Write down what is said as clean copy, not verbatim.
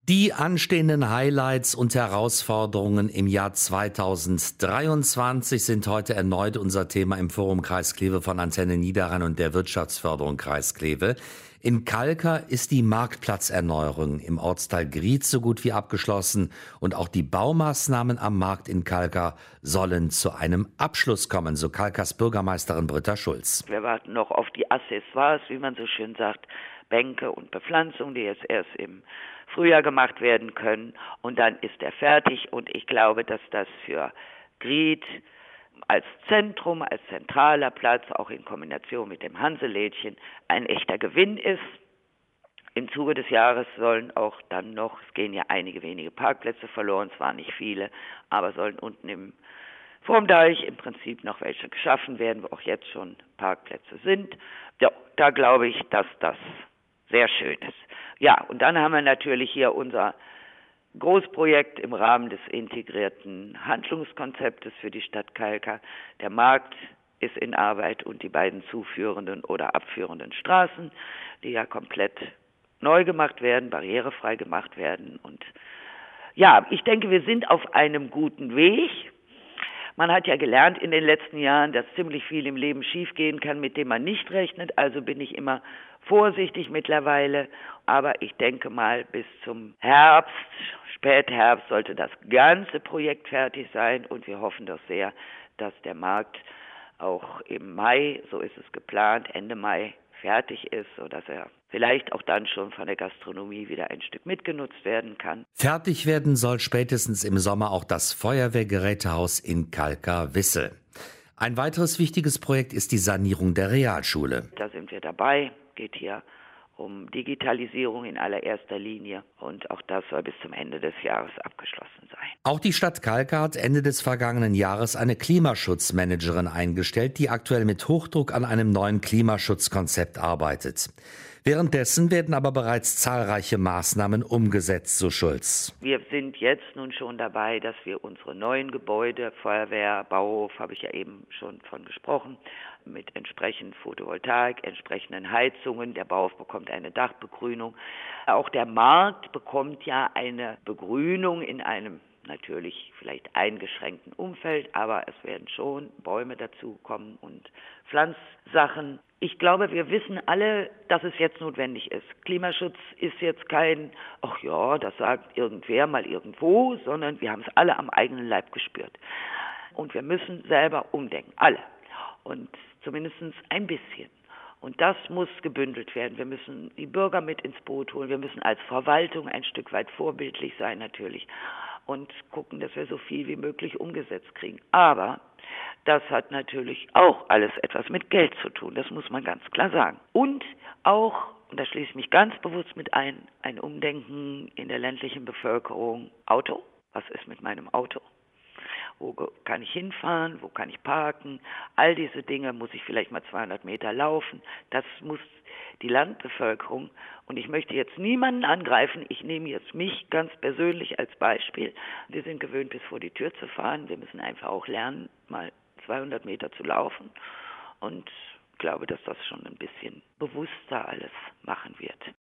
Die anstehenden Highlights und Herausforderungen im Jahr 2023 sind heute erneut unser Thema im Forum Kreis Kleve von Antenne Niederrhein und der Wirtschaftsförderung Kreis Kleve. In Kalkar ist die Marktplatzerneuerung im Ortsteil Grietz so gut wie abgeschlossen und auch die Baumaßnahmen am Markt in Kalkar sollen zu einem Abschluss kommen, so Kalkars Bürgermeisterin Britta Schulz. Wir warten noch auf die Accessoires, wie man so schön sagt, Bänke und Bepflanzung, die jetzt erst im Frühjahr gemacht werden können. Und dann ist er fertig. Und ich glaube, dass das für Grietz als Zentrum, als zentraler Platz, auch in Kombination mit dem Hanselädchen, ein echter Gewinn ist. Im Zuge des Jahres sollen auch dann noch, es gehen ja einige wenige Parkplätze verloren, zwar nicht viele, aber sollen unten vorm Deich im Prinzip noch welche geschaffen werden, wo auch jetzt schon Parkplätze sind. Ja, da glaube ich, dass das sehr schön ist. Ja, und dann haben wir natürlich hier unser Großprojekt im Rahmen des integrierten Handlungskonzeptes für die Stadt Kalkar. Der Markt ist in Arbeit und die beiden zuführenden oder abführenden Straßen, die ja komplett neu gemacht werden, barrierefrei gemacht werden. Und ja, ich denke, wir sind auf einem guten Weg. Man hat ja gelernt in den letzten Jahren, dass ziemlich viel im Leben schiefgehen kann, mit dem man nicht rechnet. Also bin ich immer vorsichtig mittlerweile. Aber ich denke mal, bis zum Herbst, Spätherbst, sollte das ganze Projekt fertig sein. Und wir hoffen doch sehr, dass der Markt auch im Mai, so ist es geplant, Ende Mai fertig ist, sodass er vielleicht auch dann schon von der Gastronomie wieder ein Stück mitgenutzt werden kann. Fertig werden soll spätestens im Sommer auch das Feuerwehrgerätehaus in Kalkar-Wissel. Ein weiteres wichtiges Projekt ist die Sanierung der Realschule. Da sind wir dabei, geht hier um Digitalisierung in allererster Linie und auch das soll bis zum Ende des Jahres abgeschlossen sein. Auch die Stadt Kalkar hat Ende des vergangenen Jahres eine Klimaschutzmanagerin eingestellt, die aktuell mit Hochdruck an einem neuen Klimaschutzkonzept arbeitet. Währenddessen werden aber bereits zahlreiche Maßnahmen umgesetzt, so Schulz. Wir sind jetzt nun schon dabei, dass wir unsere neuen Gebäude, Feuerwehr, Bauhof, habe ich ja eben schon von gesprochen, mit entsprechend Photovoltaik, entsprechenden Heizungen. Der Bauhof bekommt eine Dachbegrünung. Auch der Markt bekommt ja eine Begrünung in einem natürlich vielleicht eingeschränkten Umfeld, aber es werden schon Bäume dazukommen und Pflanzsachen. Ich glaube, wir wissen alle, dass es jetzt notwendig ist. Klimaschutz ist jetzt kein, ach ja, das sagt irgendwer mal irgendwo, sondern wir haben es alle am eigenen Leib gespürt. Und wir müssen selber umdenken, alle. Und zumindest ein bisschen. Und das muss gebündelt werden. Wir müssen die Bürger mit ins Boot holen. Wir müssen als Verwaltung ein Stück weit vorbildlich sein natürlich und gucken, dass wir so viel wie möglich umgesetzt kriegen. Aber das hat natürlich auch alles etwas mit Geld zu tun. Das muss man ganz klar sagen. Und auch, und da schließe ich mich ganz bewusst mit ein Umdenken in der ländlichen Bevölkerung. Auto? Was ist mit meinem Auto? Wo kann ich hinfahren, wo kann ich parken, all diese Dinge, muss ich vielleicht mal 200 Meter laufen, das muss die Landbevölkerung, und ich möchte jetzt niemanden angreifen, ich nehme jetzt mich ganz persönlich als Beispiel, wir sind gewöhnt, bis vor die Tür zu fahren, wir müssen einfach auch lernen, mal 200 Meter zu laufen und glaube, dass das schon ein bisschen bewusster alles machen wird.